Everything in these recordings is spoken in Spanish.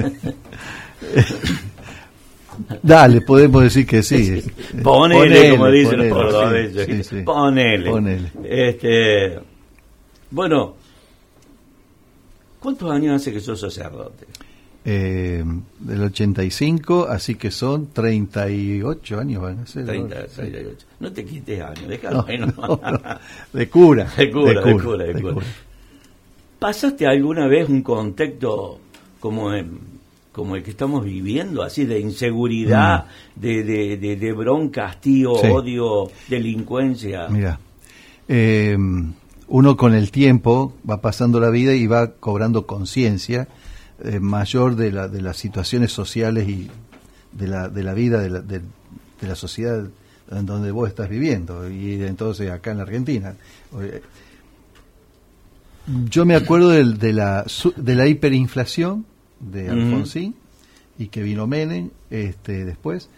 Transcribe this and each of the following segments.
Dale, podemos decir que sí. Ponele, como dicen los portugueses. Sí. Ponele. Bueno, ¿cuántos años hace que sos sacerdote? Del 85, así que son 38 años van a ser. 38. No te quites años, déjalo. No. De cura. De cura. ¿Pasaste alguna vez un contexto como el que estamos viviendo, así de inseguridad, de bronca, hastío, sí, odio, delincuencia? Mira, uno con el tiempo va pasando la vida y va cobrando conciencia mayor de las situaciones sociales y de la vida de la sociedad en donde vos estás viviendo, y entonces acá en la Argentina. Yo me acuerdo de la hiperinflación de Alfonsín, y que vino Menem después.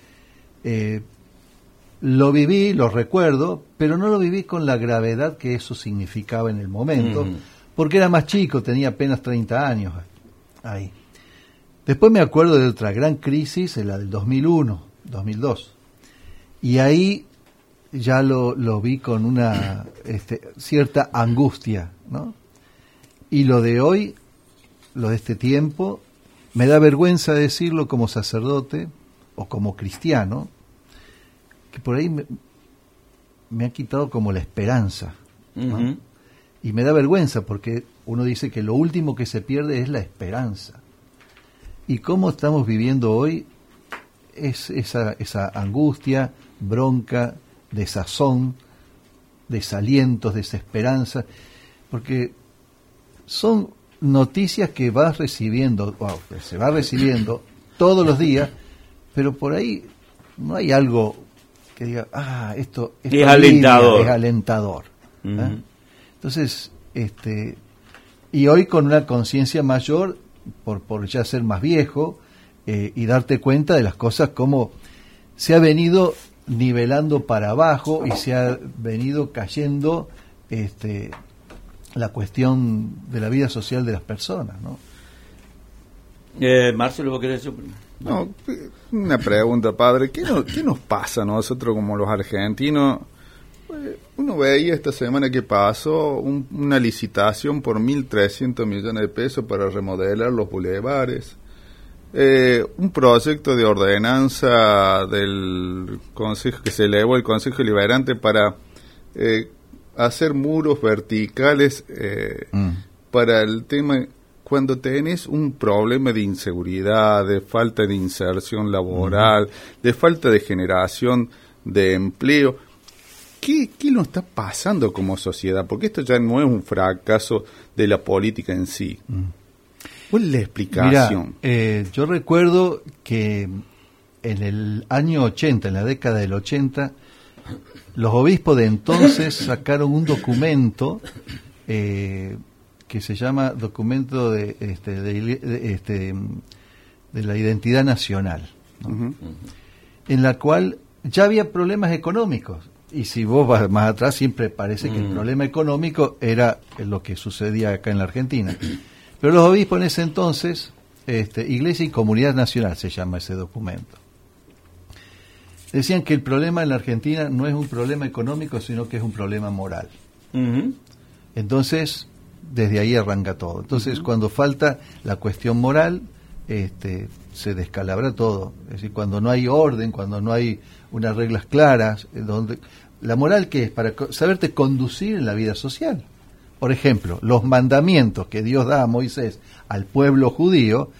Lo viví, lo recuerdo, pero no lo viví con la gravedad que eso significaba en el momento, porque era más chico, tenía apenas 30 años ahí. Después me acuerdo de otra gran crisis, la del 2001, 2002, y ahí ya lo vi con una cierta angustia, ¿no? Y lo de hoy, lo de este tiempo, me da vergüenza decirlo como sacerdote o como cristiano, que por ahí me ha quitado como la esperanza, ¿no? Y me da vergüenza porque uno dice que lo último que se pierde es la esperanza. Y cómo estamos viviendo hoy es esa angustia, bronca, desazón, desalientos, desesperanza, porque son noticias que vas recibiendo, que se va recibiendo todos los días, pero por ahí no hay algo que diga, esto es alentador. Es alentador. Entonces, y hoy con una conciencia mayor, por ya ser más viejo, y darte cuenta de las cosas como se ha venido nivelando para abajo y se ha venido cayendo la cuestión de la vida social de las personas, ¿no? Marcelo, ¿vos querés decir? No, una pregunta, padre. ¿Qué nos pasa a nosotros como los argentinos? Uno veía esta semana que pasó una licitación por 1.300 millones de pesos para remodelar los bulevares. Un proyecto de ordenanza del Consejo que se elevó el Consejo Deliberante para hacer muros verticales para el tema cuando tenés un problema de inseguridad, de falta de inserción laboral, de falta de generación de empleo. ¿Qué nos está pasando como sociedad? Porque esto ya no es un fracaso de la política en sí. ¿Cuál es la explicación? Mira, yo recuerdo que en el año 80, en la década del 80, los obispos de entonces sacaron un documento que se llama Documento de la Identidad Nacional, ¿no? En la cual ya había problemas económicos. Y si vos vas más atrás, siempre parece que el problema económico era lo que sucedía acá en la Argentina. Pero los obispos en ese entonces, Iglesia y Comunidad Nacional se llama ese documento, decían que el problema en la Argentina no es un problema económico, sino que es un problema moral. Entonces, desde ahí arranca todo. Entonces, cuando falta la cuestión moral, se descalabra todo. Es decir, cuando no hay orden, cuando no hay unas reglas claras, donde la moral, ¿qué es? Para saberte conducir en la vida social. Por ejemplo, los mandamientos que Dios da a Moisés al pueblo judío,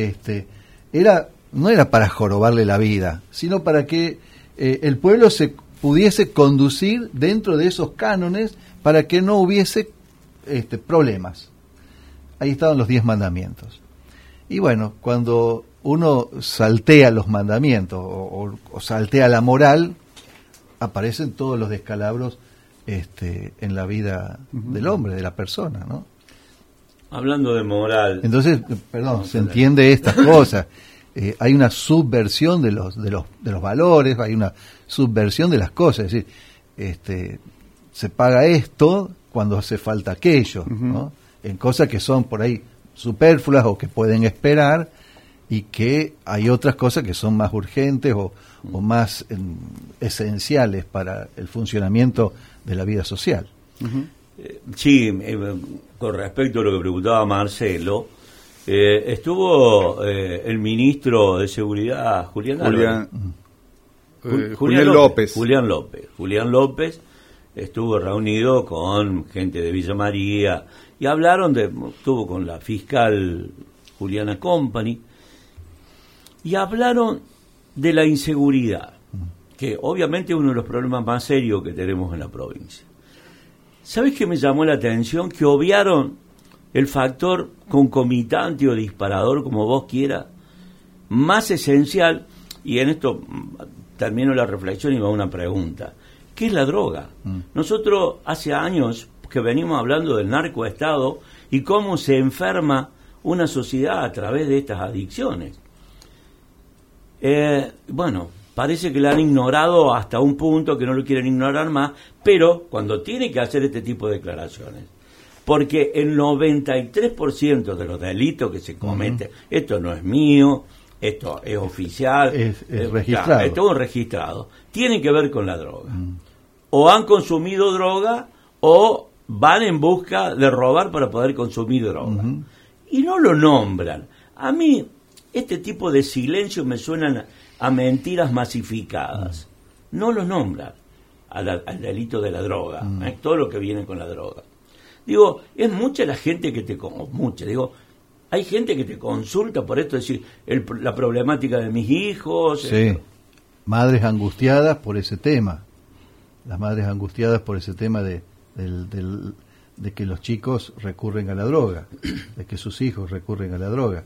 no era para jorobarle la vida, sino para que el pueblo se pudiese conducir dentro de esos cánones para que no hubiese problemas. Ahí estaban los 10 mandamientos. Y bueno, cuando uno saltea los mandamientos o saltea la moral, aparecen todos los descalabros en la vida del hombre, de la persona, ¿no? Hablando de moral. Entonces, se entiende estas cosas. Hay una subversión de los valores, hay una subversión de las cosas. Es decir, se paga esto cuando hace falta aquello, ¿no? En cosas que son por ahí superfluas o que pueden esperar, y que hay otras cosas que son más urgentes o más esenciales para el funcionamiento de la vida social. Uh-huh. Sí, con respecto a lo que preguntaba Marcelo, estuvo el ministro de Seguridad, Julián López. Julián López estuvo reunido con gente de Villa María y estuvo con la fiscal Juliana Company y hablaron de la inseguridad, que obviamente es uno de los problemas más serios que tenemos en la provincia. ¿Sabes qué me llamó la atención? Que obviaron el factor concomitante o disparador, como vos quieras, más esencial, y en esto termino la reflexión y va una pregunta. ¿Qué es la droga? Nosotros hace años que venimos hablando del narcoestado y cómo se enferma una sociedad a través de estas adicciones. Bueno, parece que la han ignorado hasta un punto que no lo quieren ignorar más, pero cuando tiene que hacer este tipo de declaraciones, porque el 93% de los delitos que se cometen, esto no es mío, esto es oficial, es registrado. Es todo registrado, tienen que ver con la droga. O han consumido droga o van en busca de robar para poder consumir droga. Y no lo nombran. A mí este tipo de silencio me suenan a mentiras masificadas. No lo nombran al delito de la droga, todo lo que viene con la droga. Digo, es mucha la gente que hay gente que te consulta por esto, es decir, la problemática de mis hijos. Sí, madres angustiadas por ese tema. Las madres angustiadas por ese tema de que los chicos recurren a la droga, de que sus hijos recurren a la droga.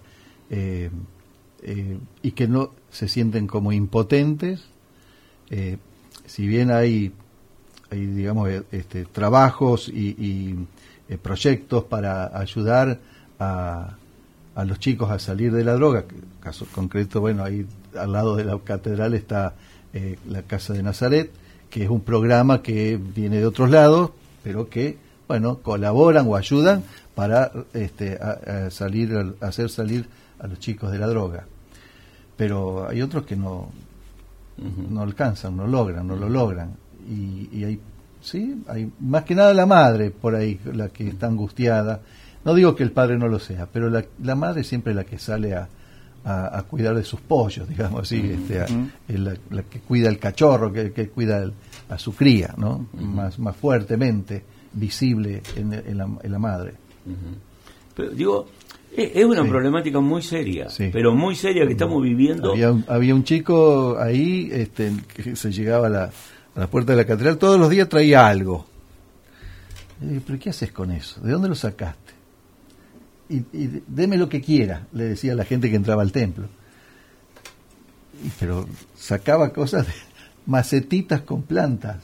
Y que no se sienten como impotentes, si bien hay digamos trabajos y proyectos para ayudar a los chicos a salir de la droga. Caso concreto, bueno, ahí al lado de la catedral está la Casa de Nazaret, que es un programa que viene de otros lados, pero que, bueno, colaboran o ayudan para hacer salir a los chicos de la droga. Pero hay otros que no alcanzan, no lo logran. Y hay más que nada la madre por ahí, la que está angustiada. No digo que el padre no lo sea, pero la madre siempre es la que sale a cuidar de sus pollos, digamos así, la que cuida el cachorro, que cuida a su cría, ¿no? Más fuertemente visible en la madre. Pero digo, es una problemática muy seria, pero muy seria que estamos viviendo. Había un chico ahí que se llegaba a la puerta de la catedral, todos los días traía algo. Y digo, ¿pero qué haces con eso? ¿De dónde lo sacaste? Y deme lo que quiera, le decía a la gente que entraba al templo. Pero sacaba cosas de macetitas con plantas.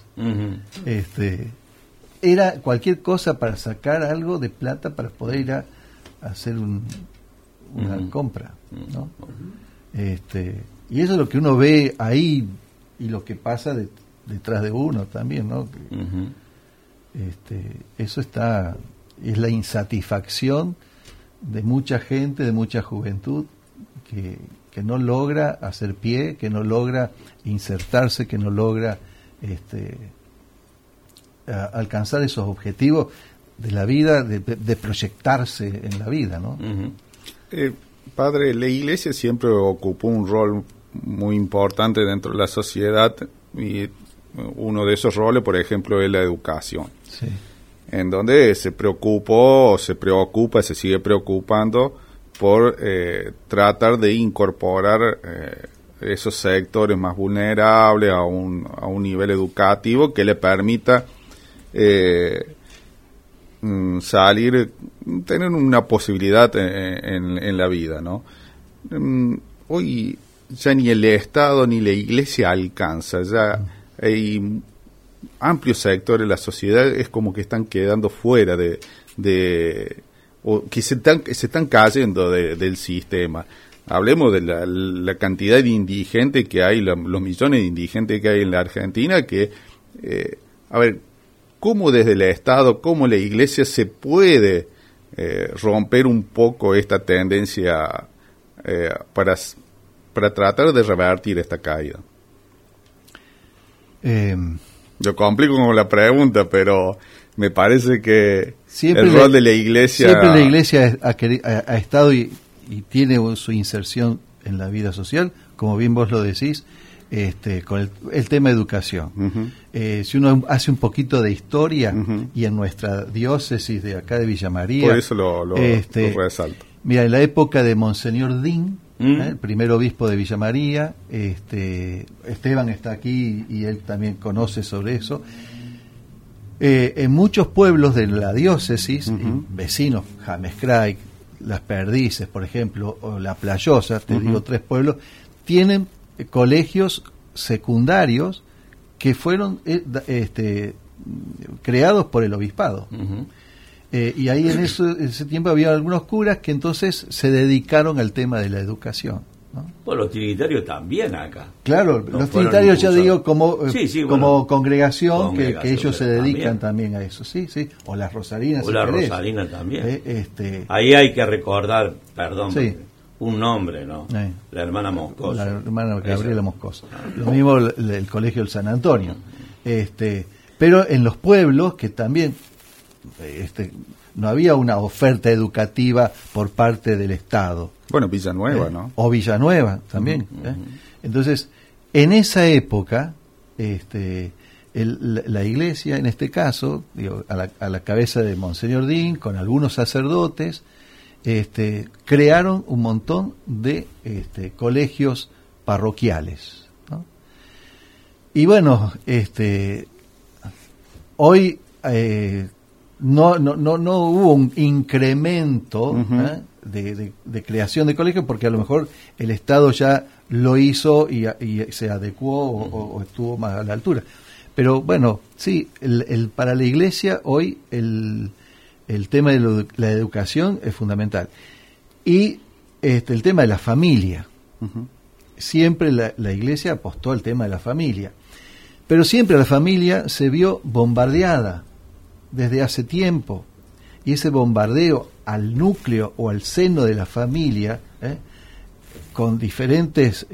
Era cualquier cosa para sacar algo de plata para poder ir a hacer una compra, ¿no? Y eso es lo que uno ve ahí y lo que pasa detrás de uno también, ¿no? Eso es la insatisfacción de mucha gente, de mucha juventud que no logra hacer pie, que no logra insertarse, que no logra alcanzar esos objetivos de la vida, de proyectarse en la vida, ¿no? Padre, la Iglesia siempre ocupó un rol muy importante dentro de la sociedad y uno de esos roles, por ejemplo, es la educación. Sí. En donde se preocupa, se sigue preocupando por tratar de incorporar esos sectores más vulnerables a un nivel educativo que le permita tener una posibilidad en la vida, ¿no? Hoy ya ni el Estado ni la Iglesia alcanza, ya hay amplios sectores de la sociedad es como que están quedando fuera o que se están cayendo del sistema. Hablemos de la cantidad de indigentes que hay, los millones de indigentes que hay en la Argentina, que, cómo desde el Estado, cómo la Iglesia se puede romper un poco esta tendencia para tratar de revertir esta caída? Yo complico con la pregunta, pero me parece que el rol de la Iglesia... Siempre la Iglesia ha estado y tiene su inserción en la vida social, como bien vos lo decís, con el tema de educación. Uh-huh. Si uno hace un poquito de historia, uh-huh, y en nuestra diócesis de acá de Villa María... Por eso lo resalto. Mira, en la época de Monseñor Dín, el primer obispo de Villa María, Esteban está aquí y él también conoce sobre eso. En muchos pueblos de la diócesis, uh-huh, vecinos, James Craig, Las Perdices, por ejemplo, o La Playosa, te, uh-huh, digo 3 pueblos, tienen colegios secundarios que fueron creados por el obispado. Uh-huh. Y ahí en ese tiempo había algunos curas que entonces se dedicaron al tema de la educación, ¿no? Pues los trinitarios también acá. Claro, los trinitarios, ya digo, como congregación, que ellos se dedican también a eso, sí, o las rosarinas. O la rosarina también. Ahí hay que recordar, perdón, sí, un nombre, ¿no? La hermana Moscoso. La hermana Gabriela Moscoso. Lo mismo el colegio del San Antonio. Pero en los pueblos que también... no había una oferta educativa por parte del Estado. Bueno, Villanueva, ¿no? O Villanueva también. Uh-huh. Entonces, en esa época, la Iglesia, en este caso, digo, a la cabeza de Monseñor Dín, con algunos sacerdotes, crearon un montón de colegios parroquiales, ¿no? Y bueno, hoy... No hubo un incremento, uh-huh, de creación de colegios, porque a lo mejor el Estado ya lo hizo y se adecuó, uh-huh, o estuvo más a la altura. Pero bueno, sí, para la Iglesia hoy el tema de la educación es fundamental. Y el tema de la familia. Uh-huh. Siempre la Iglesia apostó al tema de la familia. Pero siempre la familia se vio bombardeada desde hace tiempo, y ese bombardeo al núcleo o al seno de la familia, con diferentes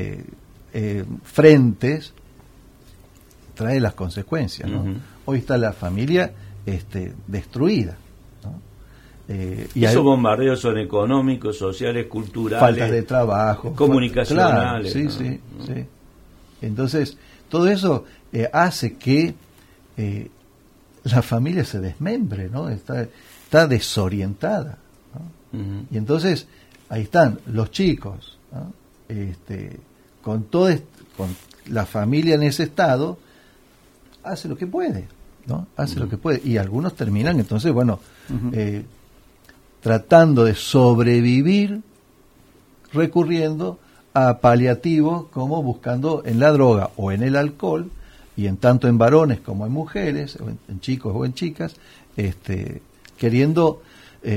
frentes, trae las consecuencias, ¿no? Uh-huh. Hoy está la familia destruida, ¿no? Y esos bombardeos son económicos, sociales, culturales, faltas de trabajo, comunicacionales. Claro, sí. Entonces, todo eso hace que la familia se desmembre, ¿no? Está desorientada, ¿no? Uh-huh. Y entonces ahí están los chicos, ¿no? Con la familia en ese estado, hace lo que puede, ¿no? Hace, uh-huh, lo que puede, y algunos terminan entonces, bueno, uh-huh, tratando de sobrevivir, recurriendo a paliativos, como buscando en la droga o en el alcohol, y en tanto en varones como en mujeres, o en chicos o en chicas, queriendo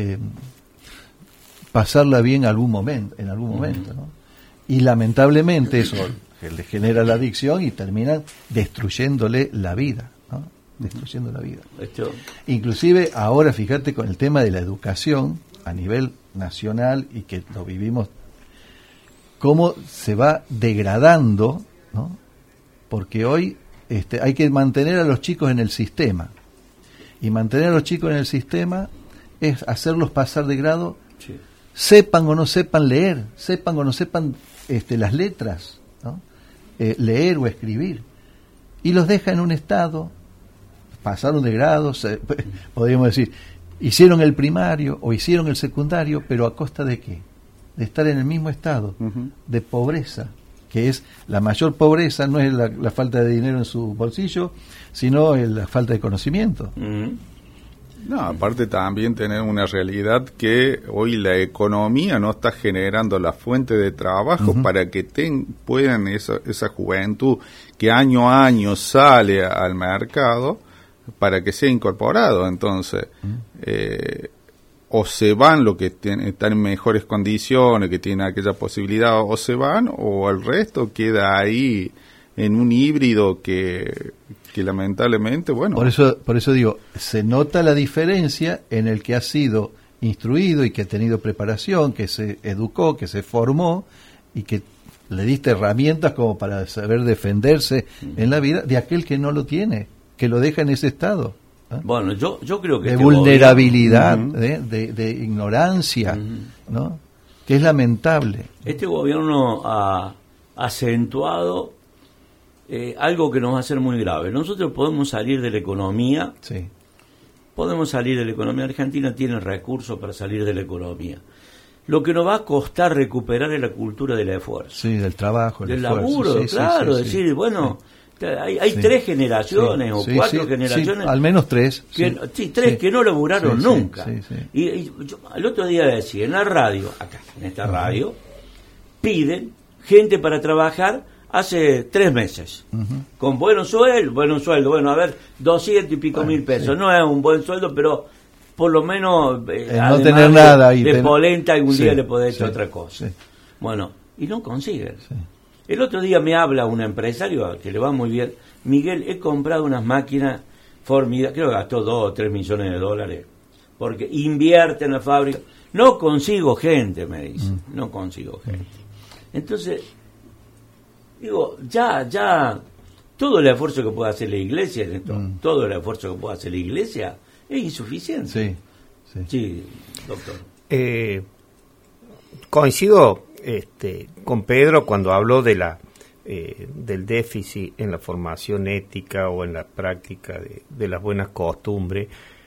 pasarla bien en algún momento, ¿no? Y lamentablemente eso le genera la adicción y terminan destruyéndole la vida, ¿no? Destruyendo la vida. Inclusive ahora, fíjate, con el tema de la educación a nivel nacional, y que lo vivimos, cómo se va degradando, ¿no? Porque hoy hay que mantener a los chicos en el sistema, y mantener a los chicos en el sistema es hacerlos pasar de grado, sí, sepan o no sepan leer, sepan o no sepan las letras, ¿no? Leer o escribir, y los deja en un estado, pasaron de grado, podríamos decir, hicieron el primario o hicieron el secundario, pero ¿a costa de qué? De estar en el mismo estado, uh-huh, de pobreza, que es la mayor pobreza, no es la falta de dinero en su bolsillo, sino la falta de conocimiento. Uh-huh. No, aparte también tener una realidad que hoy la economía no está generando la fuente de trabajo, uh-huh, para que puedan esa juventud que año a año sale al mercado, para que sea incorporado. Entonces, uh-huh, o se van los que están en mejores condiciones, que tienen aquella posibilidad, o se van, o el resto queda ahí en un híbrido que lamentablemente, bueno... Por eso digo, se nota la diferencia en el que ha sido instruido y que ha tenido preparación, que se educó, que se formó y que le diste herramientas como para saber defenderse en la vida de aquel que no lo tiene, que lo deja en ese estado. Bueno, yo creo que de vulnerabilidad, de ignorancia, ¿no? Que es lamentable. Este gobierno ha acentuado algo que nos va a ser muy grave. Nosotros podemos salir de la economía, sí. Podemos salir de la economía. Argentina tiene recursos para salir de la economía. Lo que nos va a costar recuperar es la cultura del esfuerzo. Sí, del trabajo, del laburo, sí, claro, sí, decir, bueno... Hay 3 generaciones o 4 generaciones. Al menos 3. Tres que no laburaron nunca. Y yo, el otro día decía, en la radio, acá, en esta radio, piden gente para trabajar hace 3 meses. Con buenos sueldos. Bueno, a ver, 200 y pico mil pesos. No es un buen sueldo, pero por lo menos no tener nada de polenta algún día le podés echar otra cosa. Bueno, y no consiguen. El otro día me habla un empresario que le va muy bien. Miguel, he comprado unas máquinas formidables, creo que gastó 2 o 3 millones de dólares, porque invierte en la fábrica. No consigo gente, me dice, no consigo gente. Entonces, digo, ya, todo el esfuerzo que puede hacer la iglesia, todo el esfuerzo que puede hacer la iglesia es insuficiente. Sí, doctor. Coincido con Pedro cuando habló de del déficit en la formación ética o en la práctica de las buenas costumbres,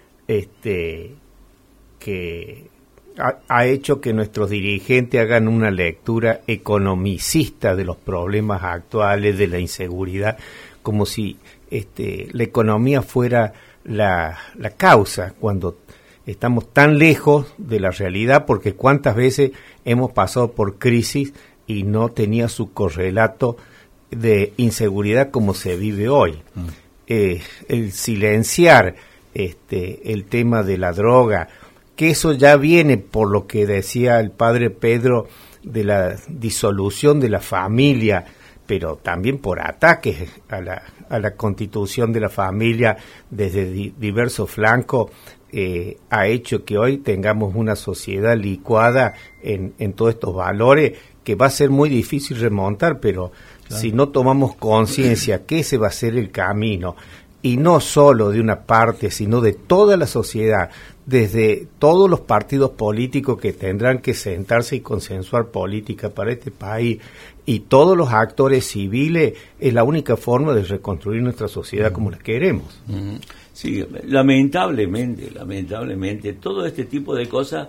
que ha hecho que nuestros dirigentes hagan una lectura economicista de los problemas actuales, de la inseguridad, como si la economía fuera la causa, cuando estamos tan lejos de la realidad, porque cuántas veces hemos pasado por crisis y no tenía su correlato de inseguridad como se vive hoy. El silenciar el tema de la droga, que eso ya viene por lo que decía el padre Pedro de la disolución de la familia, pero también por ataques a la constitución de la familia desde diversos flancos, ha hecho que hoy tengamos una sociedad licuada en todos estos valores, que va a ser muy difícil remontar, pero claro, si no tomamos conciencia que ese va a ser el camino, y no solo de una parte, sino de toda la sociedad, desde todos los partidos políticos que tendrán que sentarse y consensuar política para este país, y todos los actores civiles, es la única forma de reconstruir nuestra sociedad como la queremos. Sí, lamentablemente, todo este tipo de cosas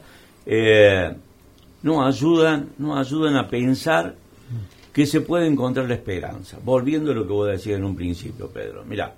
nos ayudan a pensar que se puede encontrar la esperanza. Volviendo a lo que vos decías en un principio, Pedro. Mirá,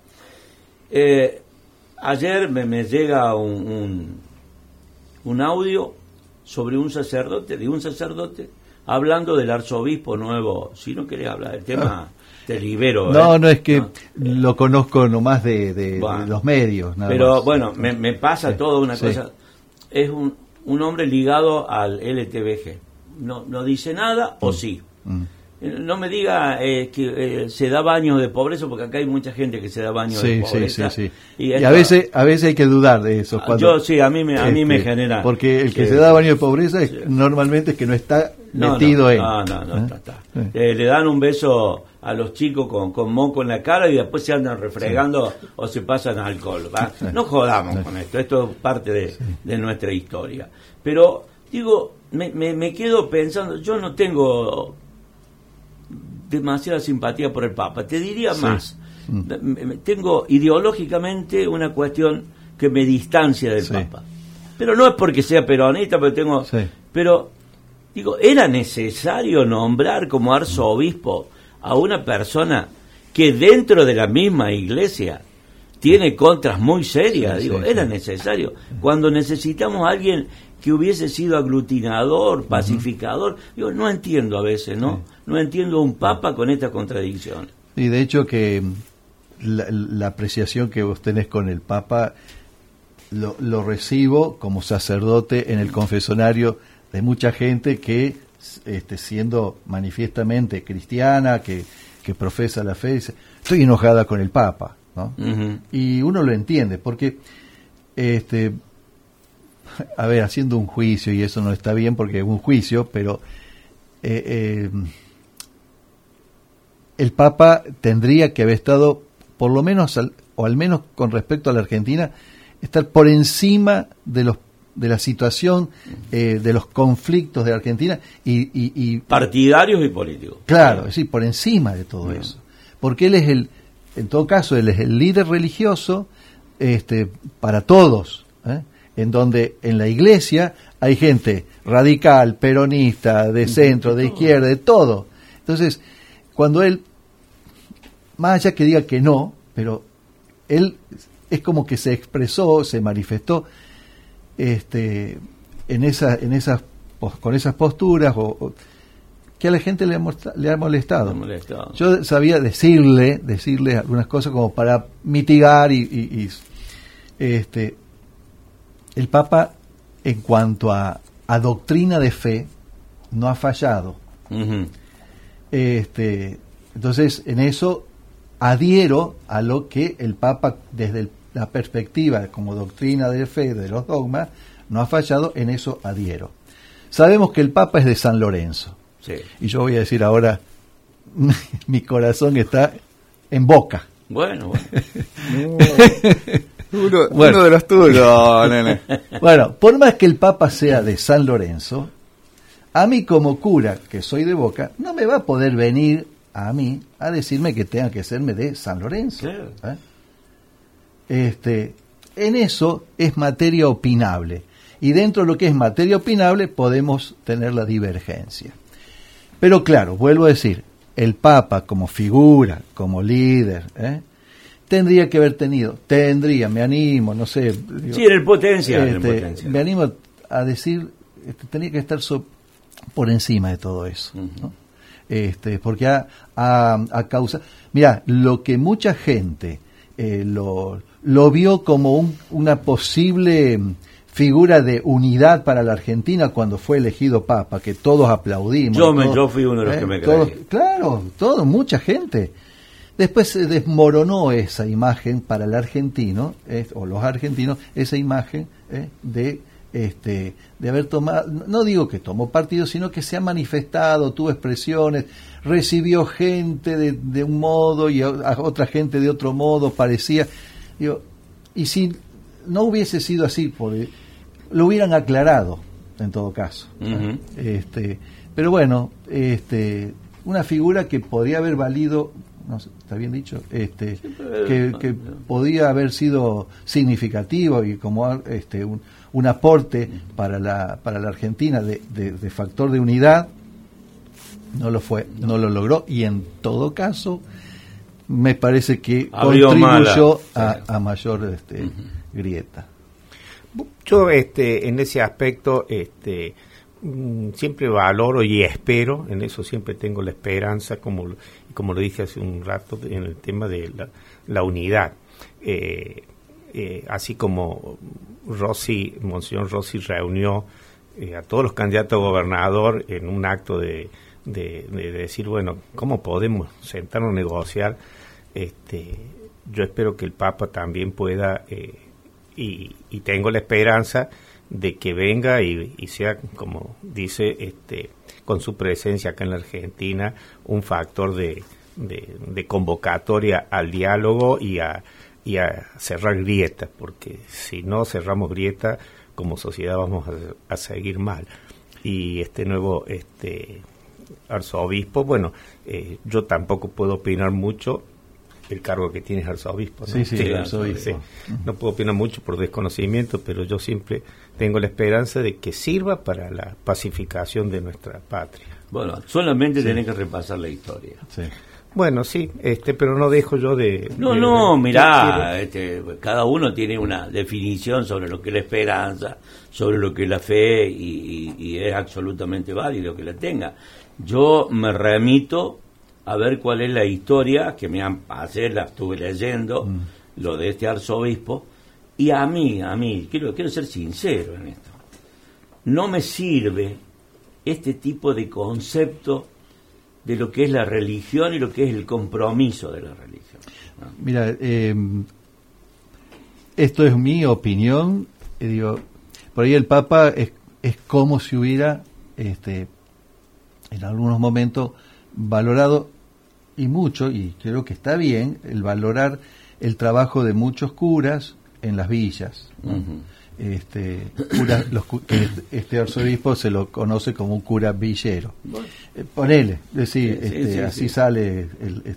ayer me llega un audio sobre un sacerdote hablando del arzobispo nuevo. Si no querés hablar del tema, te libero. No, es que lo conozco nomás de los medios. Nada pero más. Bueno, me pasa toda una cosa. Es un hombre ligado al LTBG. No dice nada, o sí. No me diga que se da baño de pobreza, porque acá hay mucha gente que se da baño de pobreza. Sí. Y a veces hay que dudar de eso. Yo sí, a mí me genera. Porque el que se da baño de pobreza normalmente es que no está metido en. No, está. Le dan un beso a los chicos con moco en la cara y después se andan refregando o se pasan alcohol. ¿Va? No jodamos con esto es parte de nuestra historia. Pero, digo, me quedo pensando, yo no tengo demasiada simpatía por el Papa, te diría más, tengo ideológicamente una cuestión que me distancia del Papa, pero no es porque sea peronista, pero digo, era necesario nombrar como arzobispo a una persona que dentro de la misma iglesia tiene contras muy serias. Era necesario, cuando necesitamos a alguien que hubiese sido aglutinador, pacificador. No entiendo a veces, no entiendo a un papa con esta contradicción. Y de hecho que la apreciación que vos tenés con el papa lo recibo como sacerdote en el confesionario de mucha gente que siendo manifiestamente cristiana, que profesa la fe, dice, estoy enojada con el papa, ¿no? Y uno lo entiende, porque a ver, haciendo un juicio, y eso no está bien porque es un juicio, pero el Papa tendría que haber estado, por lo menos, o al menos con respecto a la Argentina, estar por encima de la situación, de los conflictos de la Argentina y partidarios y políticos. Claro, es decir, por encima de todo eso. Porque él es en todo caso, él es el líder religioso para todos, en donde en la iglesia hay gente radical, peronista, de centro, de izquierda, de todo. Entonces, cuando él, más allá que diga que no, pero él es como que se expresó, se manifestó con esas posturas que a la gente le ha molestado. Yo sabía decirle algunas cosas como para mitigar y el Papa, en cuanto a doctrina de fe, no ha fallado. Uh-huh. Entonces, en eso adhiero a lo que el Papa, desde la perspectiva como doctrina de fe de los dogmas, no ha fallado, en eso adhiero. Sabemos que el Papa es de San Lorenzo. Sí. Y yo voy a decir ahora, mi corazón está en Boca. Bueno. Uno de los tuyos, nene. Bueno, por más que el Papa sea de San Lorenzo, a mí como cura, que soy de Boca, no me va a poder venir a mí a decirme que tenga que serme de San Lorenzo. Claro. En eso es materia opinable. Y dentro de lo que es materia opinable podemos tener la divergencia. Pero claro, vuelvo a decir, el Papa como figura, como líder, tendría que haber me animo, no sé. Digo, sí, en el potencial. Me animo a decir, tenía que estar por encima de todo eso, ¿no? Porque a causa... Mira, lo que mucha gente lo vio como una posible figura de unidad para la Argentina cuando fue elegido Papa, que todos aplaudimos. Yo fui uno de los que me creí. Claro, mucha gente. Después se desmoronó esa imagen para el argentino, o los argentinos, esa imagen de haber tomado, no digo que tomó partido, sino que se ha manifestado, tuvo expresiones, recibió gente de un modo y a otra gente de otro modo, parecía. Y si no hubiese sido así, lo hubieran aclarado, en todo caso. Uh-huh. Pero bueno, una figura que podría haber valido, no sé, ¿está bien dicho? Que podía haber sido significativo y como un aporte para la Argentina de factor de unidad, no lo fue, no lo logró, y en todo caso me parece que contribuyó a mayor uh-huh. grieta. Yo en ese aspecto siempre valoro y espero, en eso siempre tengo la esperanza, como lo dije hace un rato, en el tema de la unidad. Así como Monseñor Rossi reunió a todos los candidatos a gobernador en un acto de decir, bueno, ¿cómo podemos sentarnos a negociar? Yo espero que el Papa también pueda, y tengo la esperanza de que venga y sea, como dice, con su presencia acá en la Argentina, un factor de convocatoria al diálogo y a cerrar grietas, porque si no cerramos grietas, como sociedad vamos a seguir mal. Y este nuevo arzobispo, bueno, yo tampoco puedo opinar mucho, el cargo que tiene es arzobispo, ¿no? Sí, arzobispo. Sí. No puedo opinar mucho por desconocimiento, pero yo siempre tengo la esperanza de que sirva para la pacificación de nuestra patria. Bueno, solamente tenés que repasar la historia. Sí. Bueno, sí, pero no dejo yo de... mirá, cada uno tiene una definición sobre lo que es la esperanza, sobre lo que es la fe, y es absolutamente válido que la tenga. Yo me remito a ver cuál es la historia, que ayer la estuve leyendo, lo de este arzobispo, y a mí, quiero ser sincero en esto, no me sirve este tipo de concepto de lo que es la religión y lo que es el compromiso de la religión, ¿no? Mira, esto es mi opinión, por ahí el Papa es como si hubiera en algunos momentos valorado y mucho, y creo que está bien, el valorar el trabajo de muchos curas en las villas, ¿no? Este arzobispo se lo conoce como un cura villero. Bueno. Ponele, decir, así sale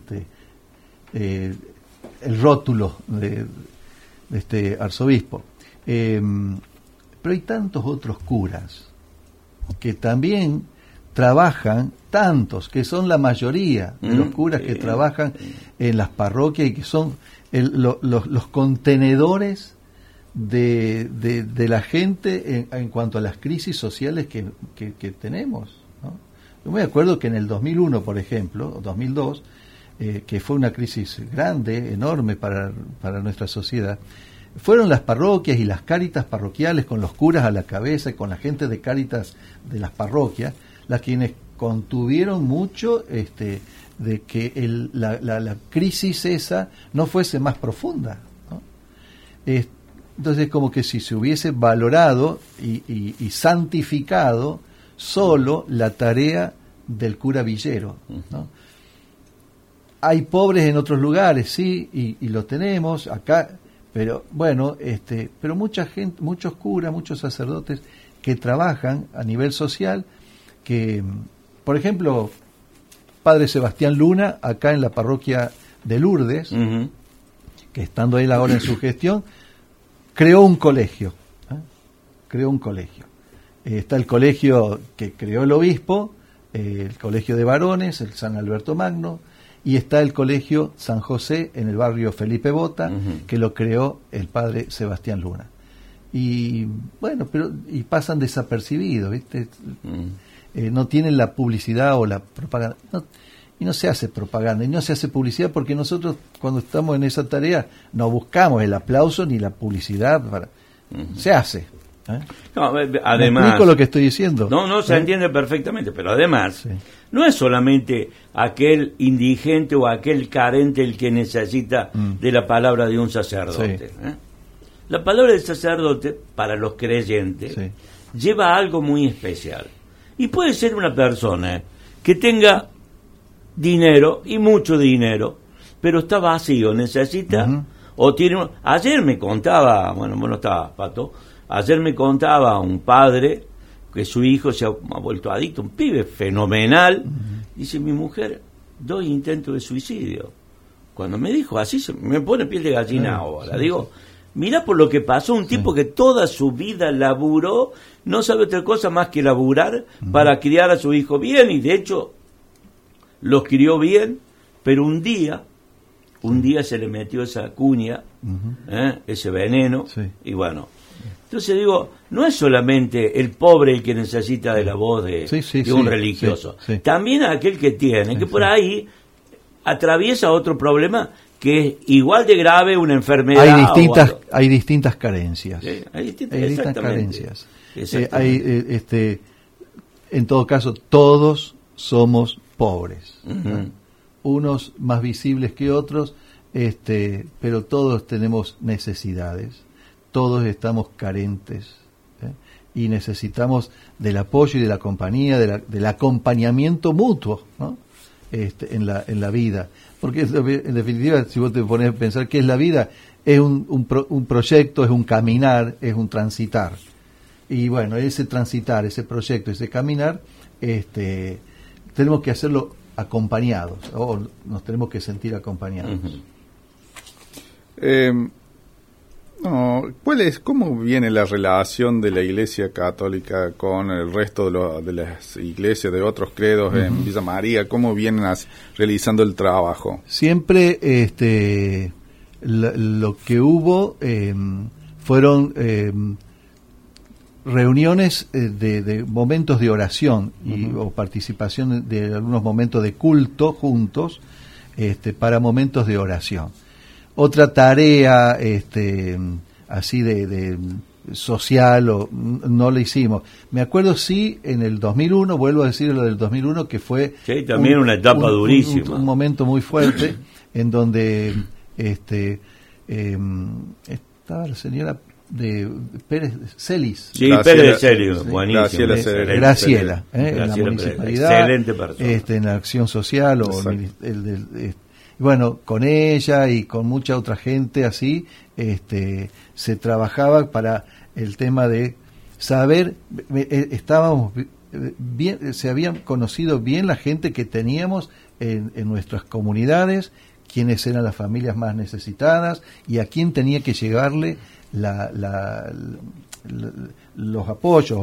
el rótulo de este arzobispo. Pero hay tantos otros curas que también trabajan, tantos, que son la mayoría de los curas que trabajan en las parroquias y que son los contenedores de la gente en cuanto a las crisis sociales que tenemos, ¿no? Yo me acuerdo que en el 2001, por ejemplo, o 2002, que fue una crisis grande, enorme para nuestra sociedad, fueron las parroquias y las cáritas parroquiales con los curas a la cabeza y con la gente de cáritas de las parroquias las quienes contuvieron mucho de que la crisis esa no fuese más profunda, ¿no? Entonces como que si se hubiese valorado y santificado solo la tarea del cura villero, ¿no? Hay pobres en otros lugares, sí, y lo tenemos acá, pero bueno, pero mucha gente, muchos curas, muchos sacerdotes que trabajan a nivel social, que, por ejemplo, Padre Sebastián Luna, acá en la parroquia de Lourdes, que estando él ahora en su gestión, creó un colegio. Está el colegio que creó el obispo, el colegio de varones, el San Alberto Magno, y está el colegio San José en el barrio Felipe Bota, que lo creó el Padre Sebastián Luna. Y bueno, y pasan desapercibidos, ¿viste? No tienen la publicidad o la propaganda, y no se hace propaganda, y no se hace publicidad porque nosotros cuando estamos en esa tarea no buscamos el aplauso ni la publicidad, se hace. No, además, ¿me explico lo que estoy diciendo? No, se entiende perfectamente, pero además, no es solamente aquel indigente o aquel carente el que necesita de la palabra de un sacerdote. La palabra del sacerdote, para los creyentes, lleva algo muy especial. Y puede ser una persona que tenga dinero, y mucho dinero, pero está vacío, necesita, o tiene... Ayer me contaba, bueno, no estaba, Pato, ayer me contaba un padre que su hijo se ha vuelto adicto, un pibe fenomenal, dice, mi mujer, 2 intentos de suicidio. Cuando me dijo así, me pone piel de gallina ahora, digo... Mirá por lo que pasó, un tipo que toda su vida laburó, no sabe otra cosa más que laburar para criar a su hijo bien, y de hecho los crió bien, pero un día se le metió esa cuña, ese veneno, y bueno. Entonces digo, no es solamente el pobre el que necesita de la voz de un religioso, también aquel que tiene, que por ahí atraviesa otro problema que es igual de grave, una enfermedad. Hay distintas carencias. Hay distintas carencias. En todo caso, todos somos pobres. Unos más visibles que otros, pero todos tenemos necesidades. Todos estamos carentes. Y necesitamos del apoyo y de la compañía, del acompañamiento mutuo, ¿no? En la vida, porque en definitiva, si vos te pones a pensar qué es la vida, es un proyecto, es un caminar, es un transitar, y bueno, ese transitar, ese proyecto, ese caminar, tenemos que hacerlo acompañados, o nos tenemos que sentir acompañados. ¿Cómo viene la relación de la Iglesia Católica con el resto de las iglesias de otros credos en Villa María? ¿Cómo vienen realizando el trabajo? Siempre lo que hubo fueron reuniones de momentos de oración o participación de algunos momentos de culto juntos para momentos de oración. Otra tarea así de social no la hicimos. Me acuerdo en el 2001, vuelvo a decir lo del 2001, que fue también una etapa durísima, un momento muy fuerte en donde estaba la señora Pérez Celis. Sí, Pérez de Celis, buenísimo. Graciela, en la municipalidad, excelente persona. En la acción social, bueno, con ella y con mucha otra gente así, se trabajaba para el tema de saber, estábamos bien, se habían conocido bien la gente que teníamos en nuestras comunidades, quiénes eran las familias más necesitadas y a quién tenía que llegarle los apoyos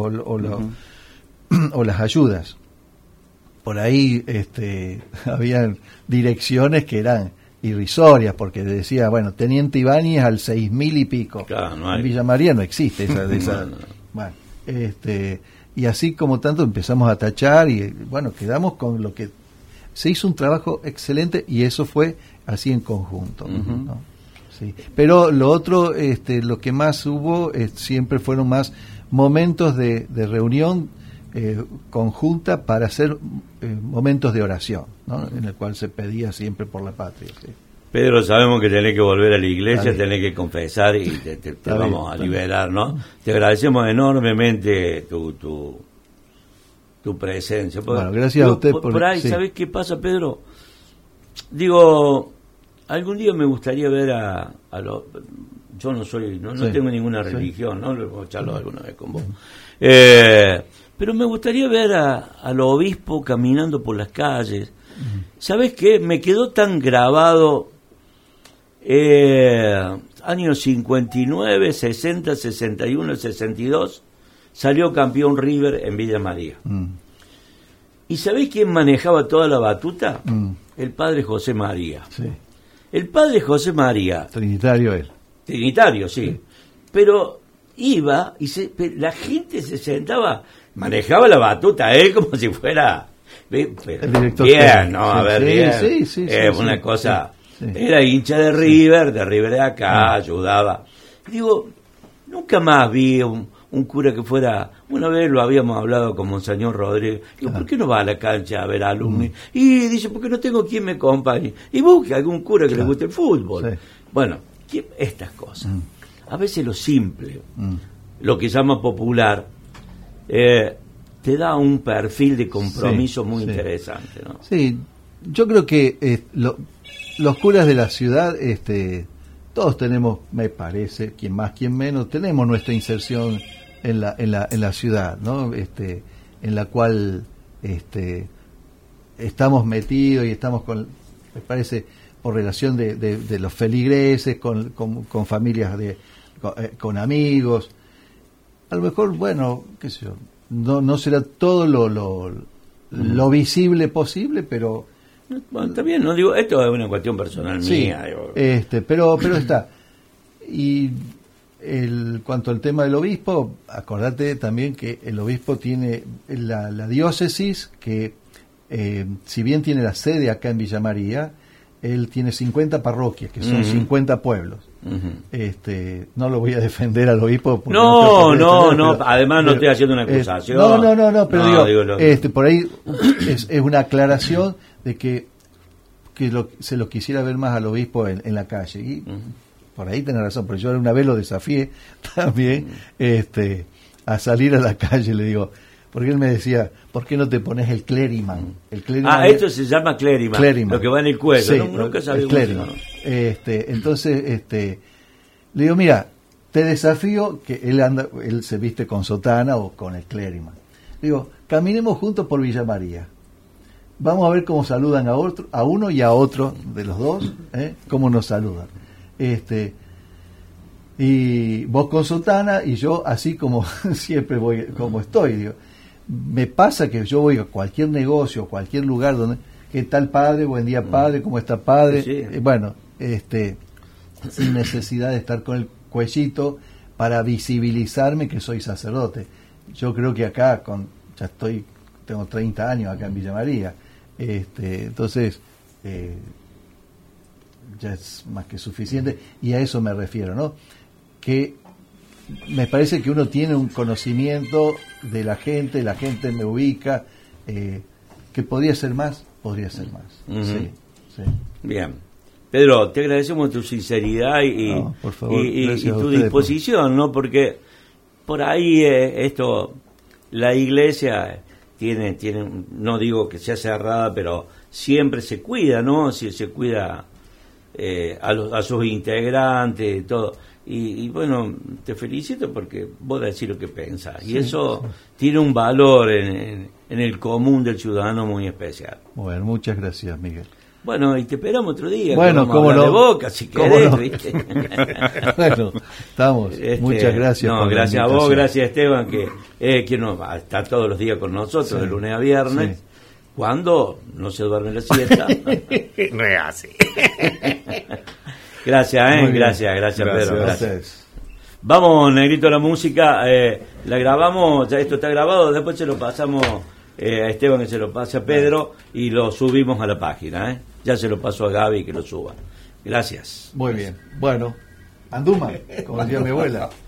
o las ayudas. Por ahí habían direcciones que eran irrisorias, porque decía, bueno, Teniente Ibáñez al 6.000 y pico. Claro, no hay. En Villa María no existe esa. No. Bueno, y así como tanto empezamos a tachar y bueno, quedamos con lo que se hizo un trabajo excelente y eso fue así en conjunto, ¿no? Sí. Pero lo otro, lo que más hubo siempre fueron más momentos de reunión conjunta para hacer momentos de oración, ¿no? En el cual se pedía siempre por la patria. ¿Sí? Pedro, sabemos que tenés que volver a la iglesia, tenés que confesar y te vamos a liberar, ¿no? Te agradecemos enormemente tu presencia. Bueno, gracias a usted por ahí, sí. ¿Sabés qué pasa, Pedro? Digo, algún día me gustaría ver a los... Yo no tengo ninguna religión, ¿no? Lo hemos charlado alguna vez con vos. Pero me gustaría ver al obispo caminando por las calles. ¿Sabés qué? Me quedó tan grabado años 59, 60, 61, 62, salió campeón River en Villa María. ¿Y sabés quién manejaba toda la batuta? El padre José María. Sí. El padre José María. Trinitario él. Trinitario, sí. Pero iba y la gente se sentaba, manejaba la batuta él como si fuera... El director bien, ¿no? A ver, bien. Sí, una cosa... Sí. Era hincha de River de acá, ayudaba. Digo, nunca más vi un cura que fuera... Una vez lo habíamos hablado con Monseñor Rodríguez. Digo, ¿por qué no va a la cancha a ver alumnos? Y dice, porque no tengo quien me acompañe. Y busque algún cura que le guste el fútbol. Sí. Bueno, estas cosas. A veces lo simple, lo que llama popular, te da un perfil de compromiso muy interesante, ¿no? Sí, yo creo que los curas de la ciudad, todos tenemos, me parece, quien más, quien menos, tenemos nuestra inserción en la ciudad, ¿no? En la cual estamos metidos y estamos con, me parece, por relación de los feligreses, con familias, con amigos. A lo mejor, bueno, qué sé yo, no será todo lo visible posible, pero... Bueno, está bien, no digo, esto es una cuestión personal mía. Pero está. Y cuanto al tema del obispo, acordate también que el obispo tiene la diócesis que, si bien tiene la sede acá en Villa María, él tiene 50 parroquias, que son 50 pueblos. No lo voy a defender al obispo. No, además no estoy haciendo una acusación. No, pero digo por ahí es una aclaración de que se lo quisiera ver más al obispo en la calle. Y por ahí tenés razón, pero yo una vez lo desafié también a salir a la calle, le digo, porque él me decía, ¿por qué no te pones el clériman? Esto se llama clériman, lo que va en el cuello. Sí, nunca sabía el clériman. Entonces, le digo, mira, te desafío que él se viste con sotana o con el clériman. Le digo, caminemos juntos por Villa María. Vamos a ver cómo saludan a uno y a otro de los dos, cómo nos saludan. Y vos con sotana y yo así como siempre voy, como estoy, digo. Me pasa que yo voy a cualquier negocio, cualquier lugar donde, ¿qué tal padre? Buen día padre, ¿cómo está padre? Sí. Bueno, sin necesidad de estar con el cuellito para visibilizarme que soy sacerdote. Yo creo que acá tengo 30 años acá en Villa María, entonces ya es más que suficiente y a eso me refiero, ¿no? Que me parece que uno tiene un conocimiento de la gente me ubica, que podría ser más. Sí. Bien. Pedro, te agradecemos tu sinceridad y tu disposición, ¿no? Porque por ahí la iglesia tiene, no digo que sea cerrada, pero siempre se cuida, ¿no? Se cuida a sus integrantes, todo. Y bueno, te felicito porque vos decís lo que pensás. Y eso tiene un valor en el común del ciudadano muy especial. Bueno, muchas gracias, Miguel. Bueno, y te esperamos otro día. Bueno, cómo no. De Boca, si querés, no. ¿viste? Bueno, estamos. Muchas gracias. No, gracias a vos, gracias Esteban, que está todos los días con nosotros, de lunes a viernes. Sí. Cuando no se duerme la siesta. No es así. Gracias, gracias Pedro. Gracias. Vamos, Negrito, a la música. La grabamos, ya esto está grabado, después se lo pasamos a Esteban, que se lo pase a Pedro, y lo subimos a la página. Ya se lo paso a Gaby que lo suba. Gracias. Muy bien. Bueno, Anduma, como decía mi abuela.